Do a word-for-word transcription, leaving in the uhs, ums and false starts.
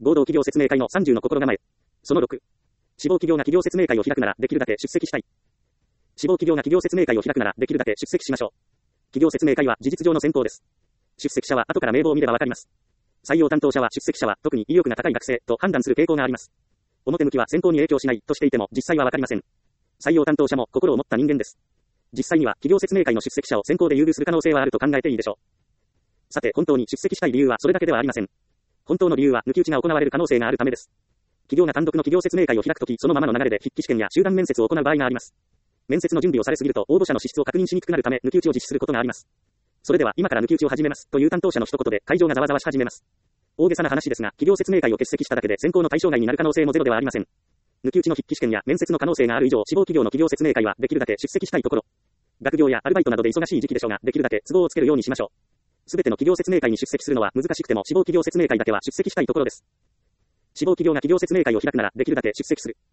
合同企業説明会のさんじゅうの心構え。そのろく。志望企業が企業説明会を開くならできるだけ出席したい。志望企業が企業説明会を開くならできるだけ出席しましょう。企業説明会は事実上の選考です。出席者は後から名簿を見ればわかります。採用担当者は出席者は特に意欲が高い学生と判断する傾向があります。表向きは選考に影響しないとしていても実際はわかりません。採用担当者も心を持った人間です。実際には企業説明会の出席者を選考で優遇する可能性はあると考えていいでしょう。さて本当に出席したい理由はそれだけではありません。本当の理由は抜き打ちが行われる可能性があるためです。企業が単独の企業説明会を開くとき、そのままの流れで筆記試験や集団面接を行う場合があります。面接の準備をされすぎると応募者の資質を確認しにくくなるため抜き打ちを実施することがあります。それでは今から抜き打ちを始めますという担当者の一言で会場がざわざわし始めます。大げさな話ですが、企業説明会を欠席しただけで選考の対象外になる可能性もゼロではありません。抜き打ちの筆記試験や面接の可能性がある以上、志望企業の企業説明会はできるだけ出席したいところ。学業やアルバイトなどで忙しい時期でしょうが、できるだけ都合をつけるようにしましょう。すべての企業説明会に出席するのは難しくても志望企業説明会だけは出席したいところです。志望企業が企業説明会を開くならできるだけ出席する。